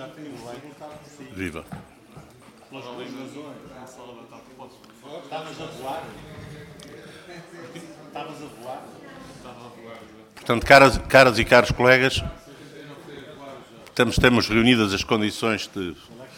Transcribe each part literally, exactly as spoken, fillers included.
Viva. Estavas a voar? Estavas a voar? Portanto, caras, caras e caros colegas, temos, temos reunidas as condições de,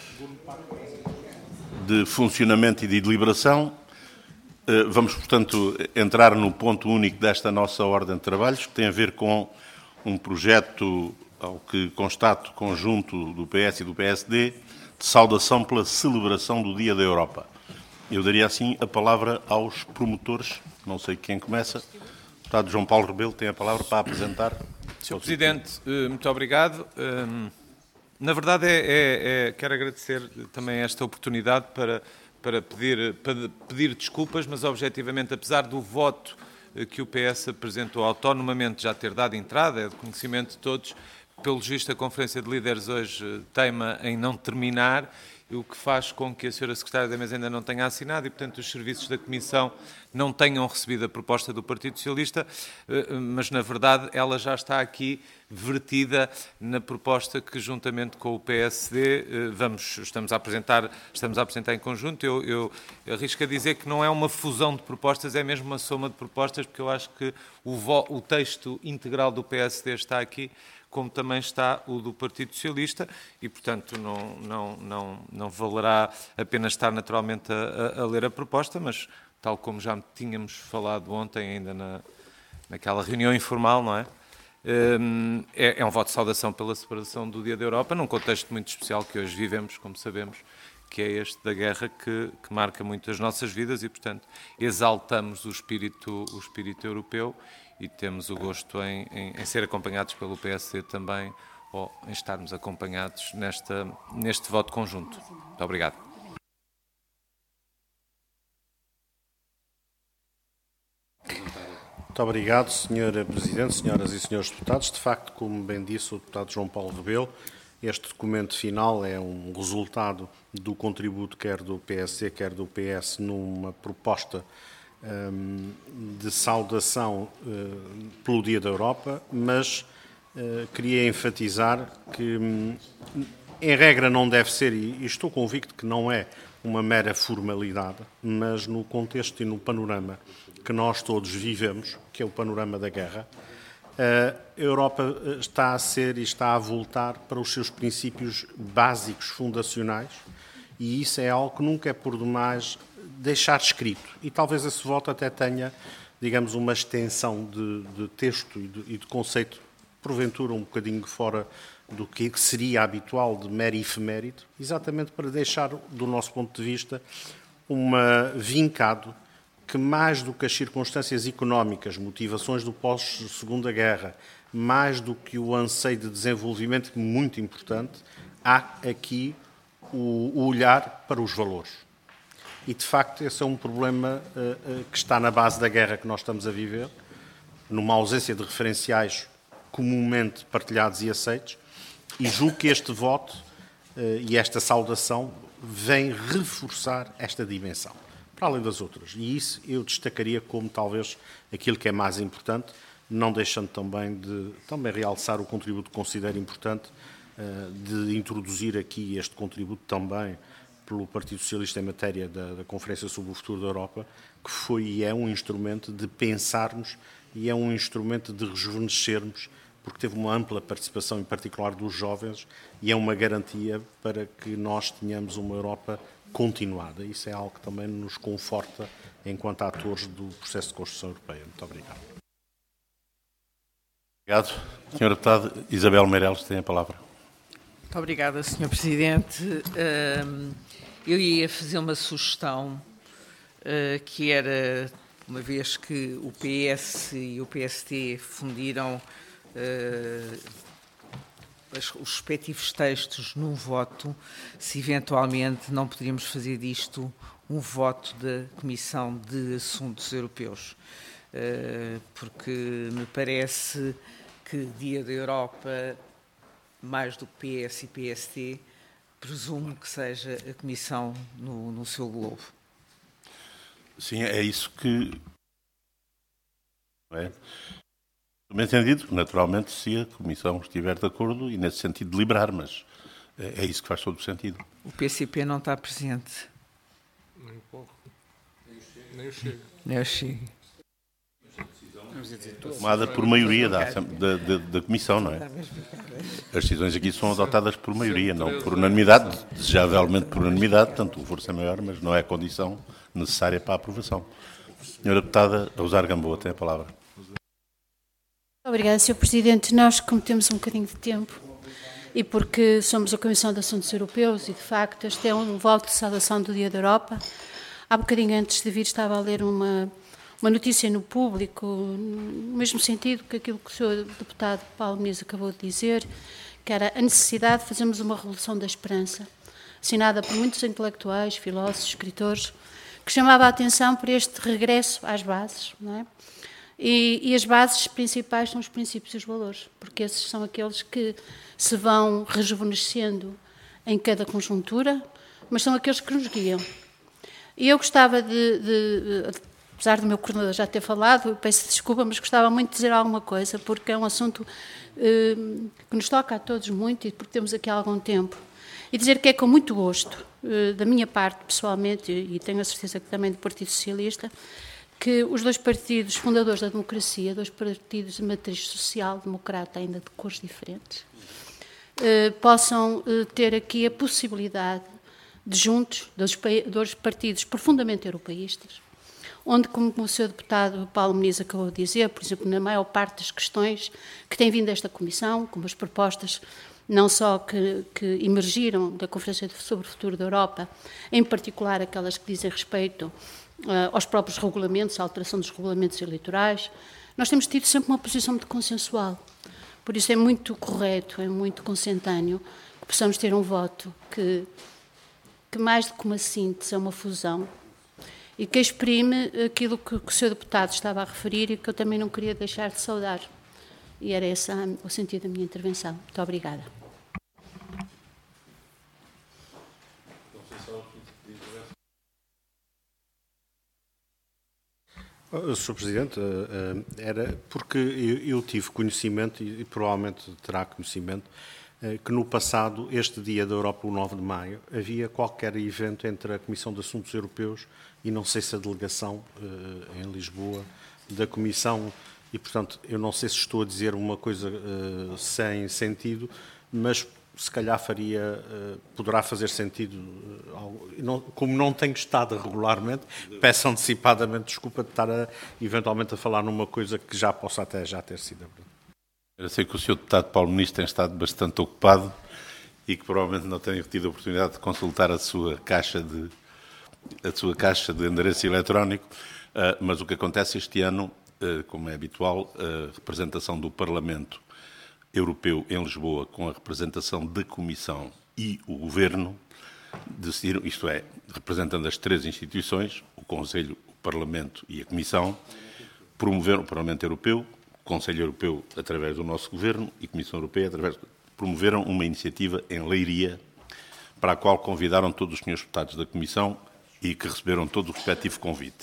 de funcionamento e de deliberação. Vamos, portanto, entrar no ponto único desta nossa ordem de trabalhos, que tem a ver com um projeto, ao que constato, conjunto do P S e do P S D, de saudação pela celebração do Dia da Europa. Eu daria, assim, a palavra aos promotores. Não sei quem começa. O deputado João Paulo Rebelo tem a palavra para apresentar. senhor Presidente, muito obrigado. Na verdade, é, é, é, quero agradecer também esta oportunidade para, para, pedir, para pedir desculpas, mas, objetivamente, apesar do voto que o P S apresentou autonomamente já ter dado entrada, é de conhecimento de todos, pelo visto a Conferência de Líderes hoje teima em não terminar, o que faz com que a senhora Secretária da Mesa ainda não tenha assinado e, portanto, os serviços da Comissão não tenham recebido a proposta do Partido Socialista, mas, na verdade, ela já está aqui vertida na proposta que, juntamente com o P S D, vamos, estamos, a apresentar, estamos a apresentar em conjunto. Eu, eu, eu arrisco a dizer que não é uma fusão de propostas, é mesmo uma soma de propostas, porque eu acho que o, vo, o texto integral do P S D está aqui, como também está o do Partido Socialista, e, portanto, não, não, não, não valerá apenas estar naturalmente a, a, a ler a proposta, mas, tal como já tínhamos falado ontem, ainda na, naquela reunião informal, não é? É, é um voto de saudação pela separação do Dia da Europa, num contexto muito especial que hoje vivemos, como sabemos, que é este da guerra que, que marca muito as nossas vidas e, portanto, exaltamos o espírito, o espírito europeu e temos o gosto em, em, em ser acompanhados pelo P S D também, ou em estarmos acompanhados nesta, neste voto conjunto. Muito obrigado. Muito obrigado, senhor Presidente, senhoras e senhores deputados. De facto, como bem disse o deputado João Paulo Rebelo, este documento final é um resultado do contributo quer do P S D, quer do P S, numa proposta um, de saudação uh, pelo Dia da Europa, mas uh, queria enfatizar que, um, em regra, não deve ser, e estou convicto que não é uma mera formalidade, mas no contexto e no panorama que nós todos vivemos, que é o panorama da guerra, a Europa está a ser e está a voltar para os seus princípios básicos, fundacionais, e isso é algo que nunca é por demais deixar escrito. E talvez esse voto até tenha, digamos, uma extensão de, de texto e de, e de conceito, porventura um bocadinho fora do que seria habitual de mero efeméride, exatamente para deixar, do nosso ponto de vista, uma vincado que, mais do que as circunstâncias económicas, motivações do pós-Segunda Guerra, mais do que o anseio de desenvolvimento, muito importante, há aqui o, o olhar para os valores. E, de facto, esse é um problema uh, uh, que está na base da guerra que nós estamos a viver, numa ausência de referenciais comumente partilhados e aceitos, e julgo que este voto uh, e esta saudação vem reforçar esta dimensão, para além das outras. E isso eu destacaria como talvez aquilo que é mais importante, não deixando também de também realçar o contributo que considero importante uh, de introduzir aqui este contributo também pelo Partido Socialista em matéria da, da Conferência sobre o Futuro da Europa, que foi e é um instrumento de pensarmos e é um instrumento de rejuvenescermos, porque teve uma ampla participação, em particular dos jovens, e é uma garantia para que nós tenhamos uma Europa continuada. Isso é algo que também nos conforta enquanto atores do processo de construção europeia. Muito obrigado. Obrigado. senhora Deputada Isabel Meireles tem a palavra. Muito obrigada, senhor Presidente. Eu ia fazer uma sugestão, que era, uma vez que o P S e o P S D fundiram os respectivos textos num voto, se eventualmente não poderíamos fazer disto um voto da Comissão de Assuntos Europeus, porque me parece que Dia da Europa, mais do que P S e P S D, presumo que seja a Comissão no, no seu globo. Sim, é isso que... É. Bem entendido, naturalmente, se a Comissão estiver de acordo e, nesse sentido, deliberar, mas É isso que faz todo o sentido. O P C P não está presente. Nem o Povo, nem o Chega. Nem o Chega. Tomada por maioria da, da, da, da Comissão, não é? As decisões aqui são adotadas por maioria, não por unanimidade, desejavelmente por unanimidade, portanto o força é maior, mas não é a condição necessária para a aprovação. Senhora Deputada Rosário Gamboa, tem a palavra. Obrigada, senhor Presidente. Nós, como temos um bocadinho de tempo, e porque somos a Comissão de Assuntos Europeus, e de facto este é um voto de saudação do Dia da Europa, há bocadinho antes de vir estava a ler uma, uma notícia no Público, no mesmo sentido que aquilo que o senhor Deputado Paulo Muniz acabou de dizer, que era a necessidade de fazermos uma revolução da esperança, assinada por muitos intelectuais, filósofos, escritores, que chamava a atenção para este regresso às bases, não é? E, e as bases principais são os princípios e os valores, porque esses são aqueles que se vão rejuvenescendo em cada conjuntura, mas são aqueles que nos guiam. E eu gostava de, de, de apesar do meu coordenador já ter falado, peço desculpa, mas gostava muito de dizer alguma coisa, porque é um assunto eh, que nos toca a todos muito e porque temos aqui há algum tempo. E dizer que é com muito gosto, eh, da minha parte pessoalmente, e tenho a certeza que também do Partido Socialista, que os dois partidos fundadores da democracia, dois partidos de matriz social-democrata, ainda de cores diferentes, eh, possam eh, ter aqui a possibilidade de juntos, dois, dois partidos profundamente europeístas, onde, como o senhor deputado Paulo Muniz acabou de dizer, por exemplo, na maior parte das questões que têm vindo desta Comissão, como as propostas não só que, que emergiram da Conferência sobre o Futuro da Europa, em particular aquelas que dizem respeito Uh, aos próprios regulamentos, à alteração dos regulamentos eleitorais, nós temos tido sempre uma posição muito consensual. Por isso é muito correto, é muito consentâneo que possamos ter um voto que, que mais do que uma síntese é uma fusão e que exprime aquilo que, que o senhor deputado estava a referir e que eu também não queria deixar de saudar. E era esse o sentido da minha intervenção. Muito obrigada. senhor Presidente, era porque eu tive conhecimento, e provavelmente terá conhecimento, que no passado, este dia da Europa, o nove de maio, havia qualquer evento entre a Comissão de Assuntos Europeus e não sei se a delegação em Lisboa da Comissão, e portanto eu não sei se estou a dizer uma coisa sem sentido, mas se calhar faria, poderá fazer sentido, como não tenho estado regularmente, peço antecipadamente desculpa de estar a, eventualmente a falar numa coisa que já possa até já ter sido abordada. Eu sei que o senhor deputado Paulo Muniz tem estado bastante ocupado e que provavelmente não tem tido a oportunidade de consultar a sua caixa de, a sua caixa de endereço eletrónico, mas o que acontece este ano, como é habitual, a representação do Parlamento Europeu em Lisboa, com a representação da Comissão e o Governo, decidiram, isto é, representando as três instituições, o Conselho, o Parlamento e a Comissão, promoveram o Parlamento Europeu, o Conselho Europeu através do nosso Governo e a Comissão Europeia através, promoveram uma iniciativa em Leiria, para a qual convidaram todos os senhores deputados da Comissão e que receberam todo o respectivo convite.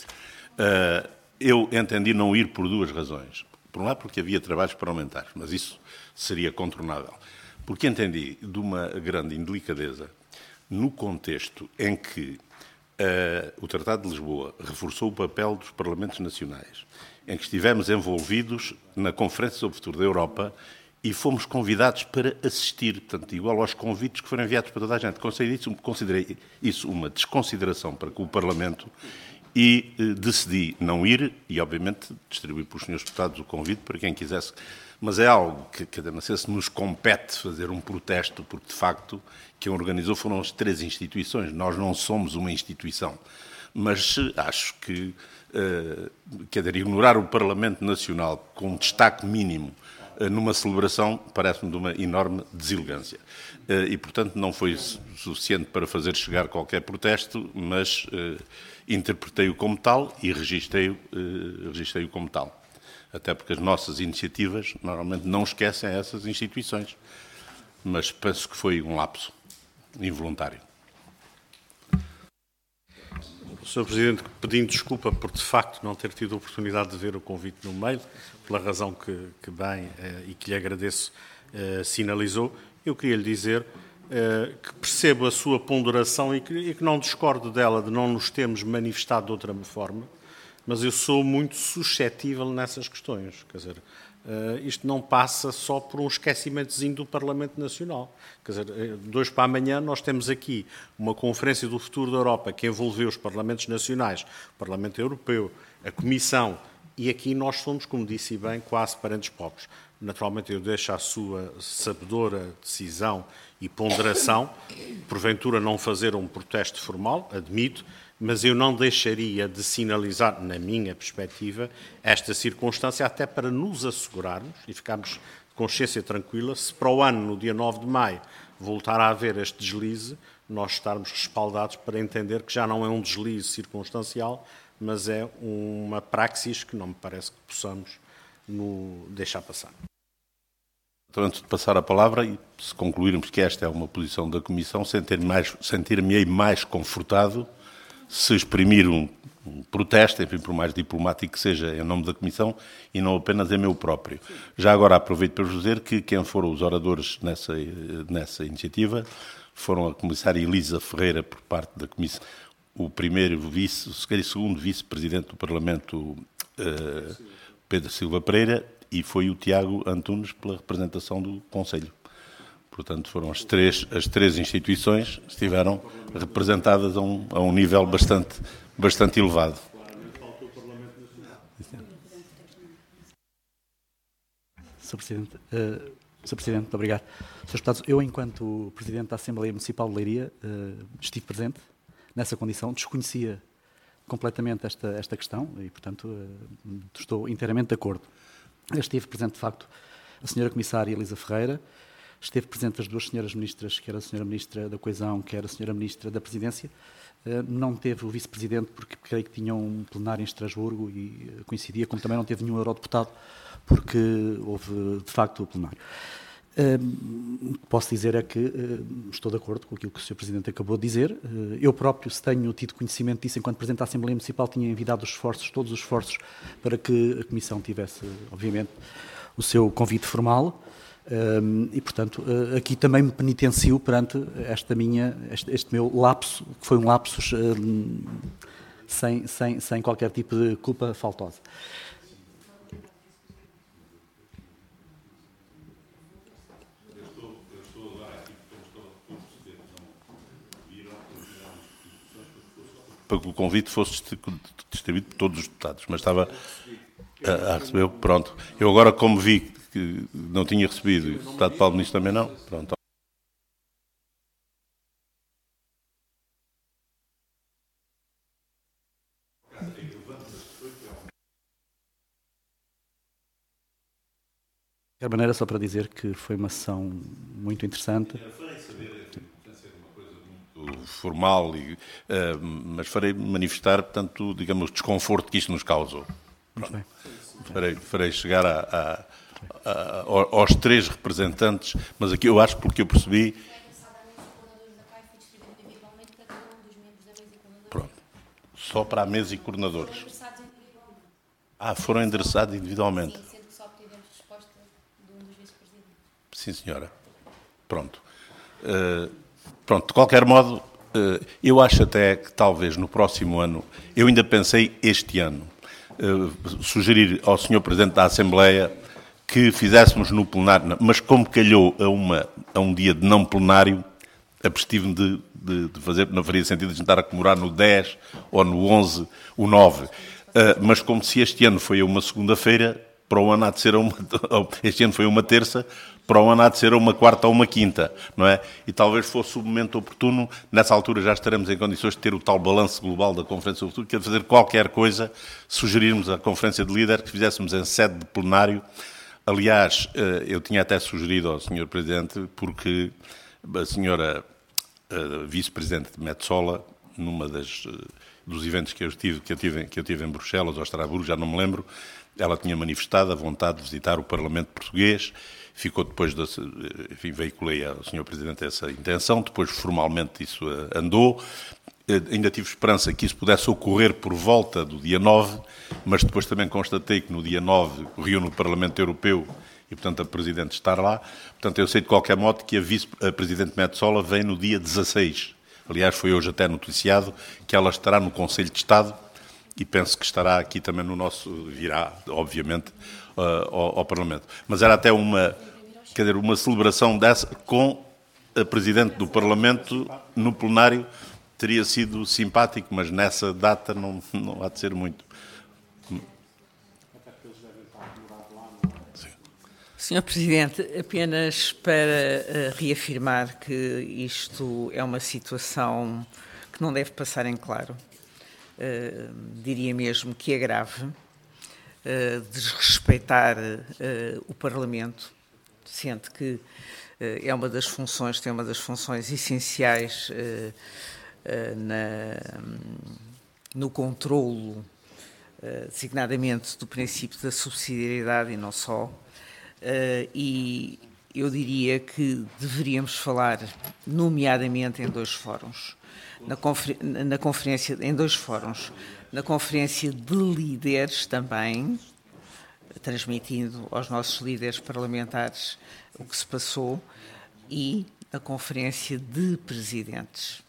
Eu entendi não ir por duas razões. Por um lado, porque havia trabalhos parlamentares, mas isso seria contornável. Porque entendi de uma grande indelicadeza no contexto em que uh, o Tratado de Lisboa reforçou o papel dos Parlamentos Nacionais, em que estivemos envolvidos na Conferência sobre o Futuro da Europa e fomos convidados para assistir, portanto, igual aos convites que foram enviados para toda a gente. Considerei isso, considerei isso uma desconsideração para com o Parlamento e eh, decidi não ir e, obviamente, distribuir para os senhores deputados o convite para quem quisesse. Mas é algo que, que não sei se nos compete fazer um protesto, porque, de facto, quem organizou foram as três instituições. Nós não somos uma instituição. Mas acho que, eh, quer dizer, ignorar o Parlamento Nacional com um destaque mínimo eh, numa celebração parece-me de uma enorme deselegância. Eh, e, portanto, não foi suficiente para fazer chegar qualquer protesto, mas eh, interpretei-o como tal e registrei-o eh, registrei-o como tal. Até porque as nossas iniciativas normalmente não esquecem essas instituições. Mas penso que foi um lapso involuntário. senhor Presidente, pedindo desculpa por, de facto, não ter tido a oportunidade de ver o convite no mail, pela razão que, que bem eh, e que lhe agradeço, eh, sinalizou, eu queria lhe dizer que percebo a sua ponderação e que, e que não discordo dela, de não nos termos manifestado de outra forma, mas eu sou muito suscetível nessas questões. Quer dizer, isto não passa só por um esquecimentozinho do Parlamento Nacional. Quer dizer, de hoje para amanhã nós temos aqui uma conferência do futuro da Europa que envolveu os Parlamentos Nacionais, o Parlamento Europeu, a Comissão, e aqui nós somos, como disse bem, quase parentes pobres. Naturalmente eu deixo à sua sabedora decisão e ponderação, porventura não fazer um protesto formal, admito, mas eu não deixaria de sinalizar, na minha perspectiva, esta circunstância até para nos assegurarmos e ficarmos de consciência tranquila, se para o ano, no dia nove de maio, voltar a haver este deslize, nós estarmos respaldados para entender que já não é um deslize circunstancial, mas é uma praxis que não me parece que possamos no deixar passar. Então, antes de passar a palavra, e se concluirmos que esta é uma posição da Comissão, sentir-me mais, sentir-me mais confortado se exprimir um, um protesto, enfim, por mais diplomático que seja, em nome da Comissão e não apenas em meu próprio. Já agora aproveito para vos dizer que quem foram os oradores nessa, nessa iniciativa foram a comissária Elisa Ferreira, por parte da Comissão, o primeiro vice, o segundo vice-presidente do Parlamento, uh, Pedro Silva Pereira, e foi o Tiago Antunes pela representação do Conselho. Portanto, foram as três, as três instituições que estiveram representadas a um, a um nível bastante, bastante elevado. senhor Presidente, uh, senhor Presidente, muito obrigado. senhores Deputados, eu, enquanto Presidente da Assembleia Municipal de Leiria, uh, estive presente nessa condição, desconhecia completamente esta, esta questão e, portanto, uh, estou inteiramente de acordo. Esteve presente, de facto, a senhora Comissária Elisa Ferreira, esteve presente as duas senhoras ministras, quer a senhora Ministra da Coesão, quer a senhora Ministra da Presidência. Não teve o Vice-Presidente, porque creio que tinha um plenário em Estrasburgo e coincidia, como também não teve nenhum eurodeputado, porque houve, de facto, o plenário. O que posso dizer é que estou de acordo com aquilo que o senhor Presidente acabou de dizer. Eu próprio, se tenho tido conhecimento disso, enquanto Presidente da Assembleia Municipal, tinha enviado os esforços, todos os esforços, para que a Comissão tivesse, obviamente, o seu convite formal. Um, e, portanto, uh, aqui também me penitencio perante esta minha, este, este meu lapso, que foi um lapsus um, sem, sem, sem qualquer tipo de culpa faltosa. Para que o convite fosse distribuído por todos os deputados, mas estava a, a receber, pronto. Eu agora, como vi que não tinha recebido, e o deputado Paulo Ministro também não, pronto. De qualquer maneira, só para dizer que foi uma sessão muito interessante. Formal, e, uh, mas farei manifestar, portanto, digamos, o desconforto que isto nos causou. Muito bem. Farei, farei chegar a, a, a, aos três representantes, mas aqui eu acho, porque eu percebi... Pronto. Só para a mesa e coordenadores. Ah, foram endereçados individualmente. Sim, sendo que só obtivemos resposta de um dos vice-presidentes. Sim, senhora. Pronto. Uh, Pronto, de qualquer modo, eu acho até que talvez no próximo ano, eu ainda pensei este ano, sugerir ao senhor Presidente da Assembleia que fizéssemos no plenário, mas como calhou a, uma, a um dia de não plenário, abstive-me de, de, de fazer, não faria sentido a gente estar a comemorar no dez ou no onze, o nove. Mas como se este ano foi a uma segunda-feira, para o ano há de ser a uma, este ano foi uma terça, para o ano há de ser a uma quarta ou uma quinta, não é? E talvez fosse o momento oportuno, nessa altura já estaremos em condições de ter o tal balanço global da Conferência do Futuro, que é de fazer qualquer coisa, sugerirmos à Conferência de Líderes que fizéssemos em sede de plenário. Aliás, eu tinha até sugerido ao senhor Presidente, porque a senhora Vice-Presidente de Metsola, numa das dos eventos que eu tive, que eu tive, que eu tive em Bruxelas ou Estrasburgo, já não me lembro, ela tinha manifestado a vontade de visitar o Parlamento Português. Ficou depois, de, enfim, veiculei ao senhor Presidente essa intenção, depois formalmente isso andou. ainda tive esperança que isso pudesse ocorrer por volta do dia nove, mas depois também constatei que no dia nove reúne o Parlamento Europeu e, portanto, a Presidente estar lá. Portanto, eu sei de qualquer modo que a Vice-Presidente Metsola vem no dia dezasseis. Aliás, foi hoje até noticiado que ela estará no Conselho de Estado e penso que estará aqui também no nosso, virá, obviamente, uh, ao, ao Parlamento. Mas era até uma, quer dizer, uma celebração dessa com a Presidente do Parlamento no plenário. Teria sido simpático, mas nessa data não, não há de ser muito. senhor Presidente, apenas para reafirmar que isto é uma situação que não deve passar em claro. Uh, diria mesmo que é grave uh, desrespeitar uh, o Parlamento, sendo que uh, é uma das funções, tem uma das funções essenciais uh, uh, na, no controlo, uh, designadamente do princípio da subsidiariedade e não só, uh, e eu diria que deveríamos falar nomeadamente em dois fóruns. Na, confer... na conferência, em dois fóruns, na conferência de líderes também, transmitindo aos nossos líderes parlamentares o que se passou, e na conferência de presidentes.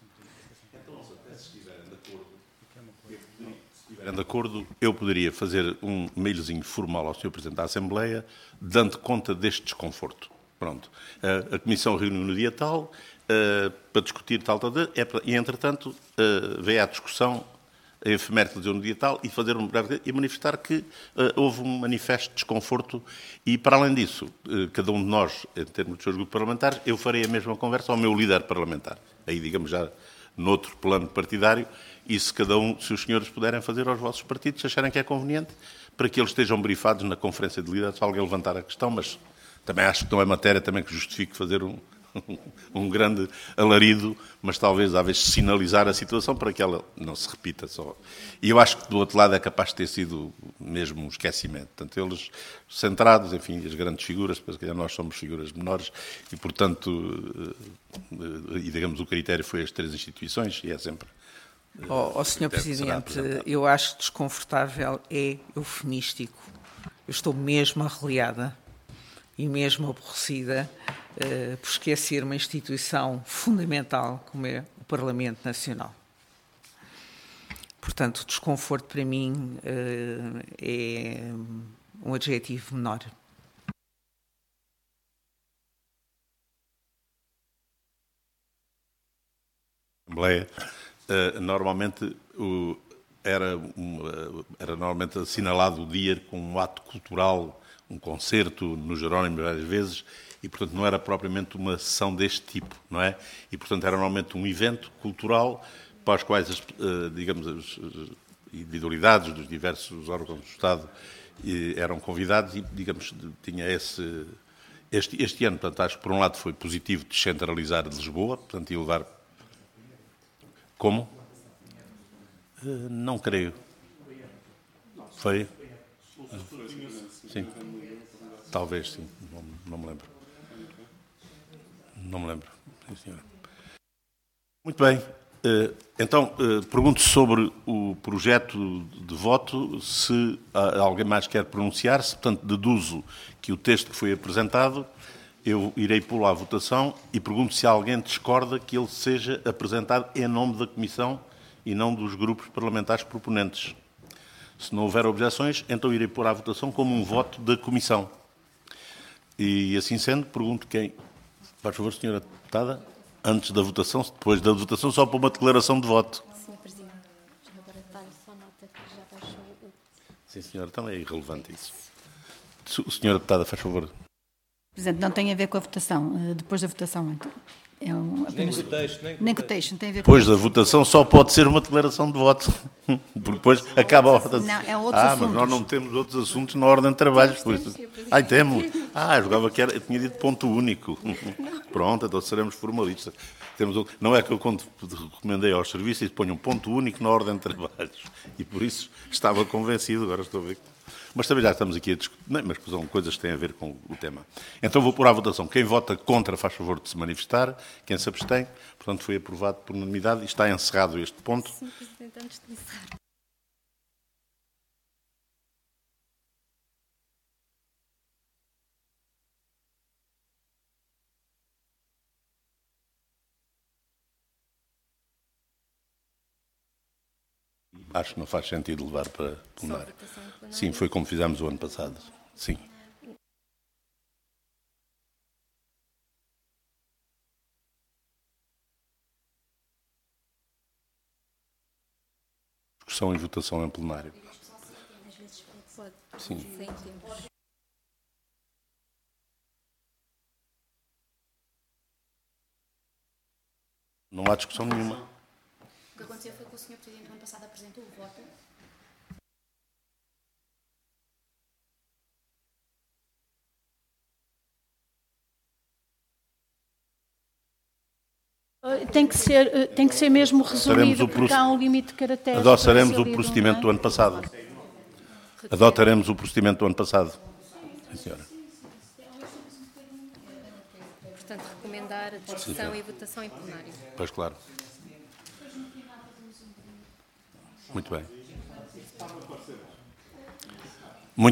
Se estiverem de acordo, eu poderia fazer um mailzinho formal ao senhor Presidente da Assembleia, dando conta deste desconforto. Pronto. A Comissão reuniu no dia tal, Uh, para discutir tal, tal, é para, e entretanto uh, veio à discussão a efeméride no dia tal e fazer um breve e manifestar que uh, houve um manifesto de desconforto e, para além disso, uh, cada um de nós, em termos dos seus grupos parlamentares, eu farei a mesma conversa ao meu líder parlamentar, aí digamos já noutro plano partidário, e se cada um, se os senhores puderem fazer aos vossos partidos, se acharem que é conveniente, para que eles estejam brifados na conferência de líderes, se alguém levantar a questão, mas também acho que não é matéria também que justifique fazer um um grande alarido, mas talvez, às vezes, sinalizar a situação para que ela não se repita só. E eu acho que, do outro lado, é capaz de ter sido mesmo um esquecimento. Portanto, eles centrados, enfim, as grandes figuras, porque nós somos figuras menores, e, portanto, e, digamos, o critério foi as três instituições, e é sempre... Ó, oh, senhor Presidente, eu acho desconfortável, é eufemístico. Eu estou mesmo arreliada e mesmo aborrecida uh, por esquecer uma instituição fundamental como é o Parlamento Nacional. Portanto, o desconforto para mim uh, é um adjetivo menor. Assembleia, uh, normalmente o, era, um, era normalmente assinalado o dia com um ato cultural, um concerto no Jerónimo várias vezes, e, portanto, não era propriamente uma sessão deste tipo, não é? E, portanto, era normalmente um evento cultural para os quais, as, digamos, as individualidades dos diversos órgãos do Estado eram convidados e, digamos, tinha esse... Este, este ano, portanto, acho que, por um lado, foi positivo descentralizar de Lisboa, portanto, ia levar... Como? Não creio. Foi? Sim. Talvez, sim. Não, não me lembro. Não me lembro. Sim, senhora. Muito bem. Então, pergunto sobre o projeto de voto, se alguém mais quer pronunciar-se. Portanto, deduzo que o texto que foi apresentado, eu irei pô-lo à votação e pergunto se alguém discorda que ele seja apresentado em nome da Comissão e não dos grupos parlamentares proponentes. Se não houver objeções, então irei pôr à votação como um voto da Comissão. E, assim sendo, pergunto quem... Faz favor, senhora deputada, antes da votação, depois da votação, só para uma declaração de voto. senhor Presidente, agora dar só nota que já baixou o... Sim, senhora, então é irrelevante isso. Senhora deputada, faz favor. Presidente, não tem a ver com a votação. Depois da votação, então. É um, apenas... Nem com o texto, nem com, nem com o texto. Não tem a ver com depois da votação só pode ser uma declaração de voto. Porque depois acaba a ordem. Não, é outros ah, assuntos. Mas nós não temos outros assuntos na ordem de trabalhos. Por isso. Ah, temos. Ah, jogava que era, eu tinha dito ponto único. Pronto, então seremos formalistas. Temos, não é que eu quando recomendei aos serviços ponho um ponto único na ordem de trabalhos. E por isso estava convencido, agora estou a ver. Mas também já estamos aqui a discutir, mas são coisas que têm a ver com o tema. Então vou pôr à votação. Quem vota contra faz favor de se manifestar. Quem se abstém, portanto, foi aprovado por unanimidade e está encerrado este ponto. senhor Presidente, antes de encerrar. Acho que não faz sentido levar para plenário. Sim, foi como fizemos o ano passado. Sim. Discussão e votação em plenário. Sim. Não há discussão nenhuma. O que aconteceu foi que o senhor Presidente, no ano passado, apresentou o voto. Tem que ser, tem que ser mesmo resumido, o porque há um limite de caracteres. Adotaremos o procedimento do ano passado. Adotaremos o procedimento do ano passado. Sim, senhora. Portanto, recomendar a discussão e votação em plenário. Pois claro. Muito bem. Muito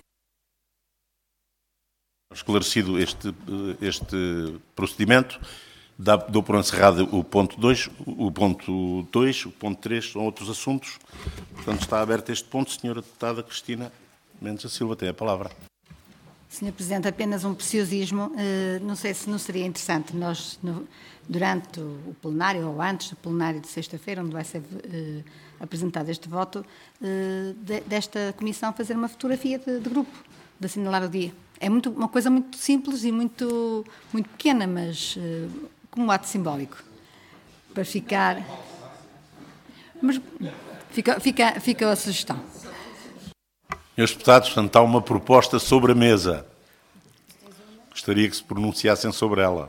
esclarecido este, este procedimento. Dá, dou por encerrado o ponto dois, o ponto dois, o ponto três são outros assuntos. Portanto, está aberto este ponto. Senhora Deputada Cristina Mendes da Silva tem a palavra. senhor Presidente, apenas um preciosismo. Não sei se não seria interessante nós, durante o plenário ou antes do plenário de sexta-feira, onde vai ser apresentado este voto, desta comissão fazer uma fotografia de, de grupo, de assinalar o dia. É muito, uma coisa muito simples e muito, muito pequena, mas como um ato simbólico, para ficar... Mas fica, fica, fica a sugestão. Senhores deputados, portanto, há uma proposta sobre a mesa. Gostaria que se pronunciassem sobre ela.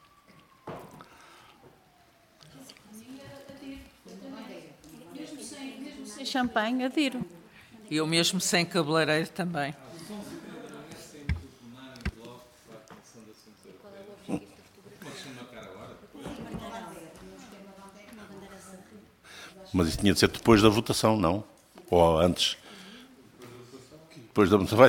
Mesmo sem champanhe, adiro. Eu mesmo sem cabeleireiro também. Mas isso tinha de ser depois da votação, não? Ou antes? Depois da votação. Vai.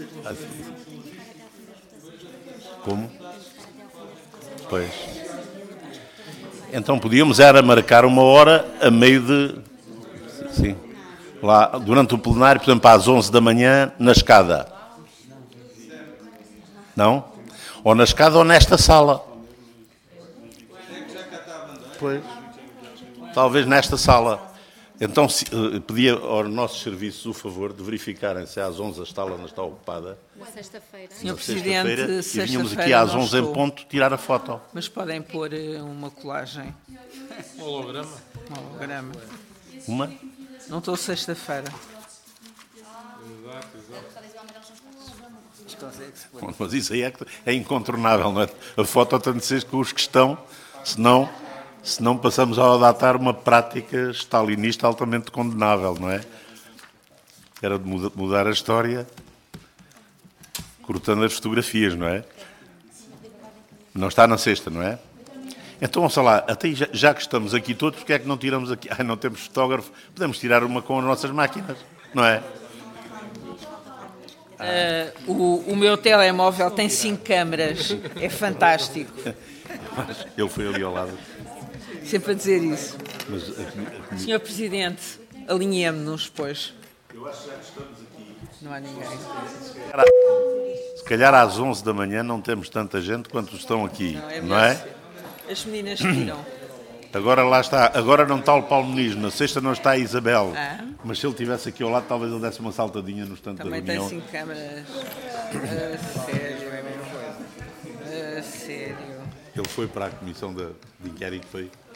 Como? Pois. Então podíamos era marcar uma hora a meio de... Sim. Lá, durante o plenário, por exemplo, às onze da manhã, na escada. Não? Ou na escada ou nesta sala. Pois. Talvez nesta sala. Então, se, uh, pedia aos nossos serviços o favor de verificarem se às onze a sala não está ocupada. Na sexta-feira. senhor Presidente, sexta-feira, e vínhamos aqui às onze em ponto tirar a foto. Mas podem pôr uh, uma colagem. Um holograma. Um holograma. Uma? Não estou sexta-feira. Bom, mas isso aí é, é incontornável, não é? A foto tem de ser com os que estão, senão... Senão passamos a adotar uma prática stalinista altamente condenável, não é? Era de mudar a história cortando as fotografias, não é? Não está na sexta, não é? Então, sei lá, até já, já que estamos aqui todos, porque é que não tiramos aqui? Ai, não temos fotógrafo, podemos tirar uma com as nossas máquinas, não é? Uh, o, o meu telemóvel tem cinco câmaras, é fantástico. Ele foi ali ao lado. Sempre a dizer isso. Mas aqui, aqui... senhor Presidente, alinhemos-nos, pois. Eu acho que já estamos aqui. Não há ninguém. Se calhar às onze da manhã não temos tanta gente quanto estão aqui, não é? Não é? As meninas tiram. Agora lá está, agora não está o Paulo Muniz, na sexta não está a Isabel. Ah. Mas se ele estivesse aqui ao lado, talvez ele desse uma saltadinha no instante Também da reunião. tem cinco câmaras. A sério, é a mesma coisa. A sério. Ele foi para a comissão de, de inquérito, foi...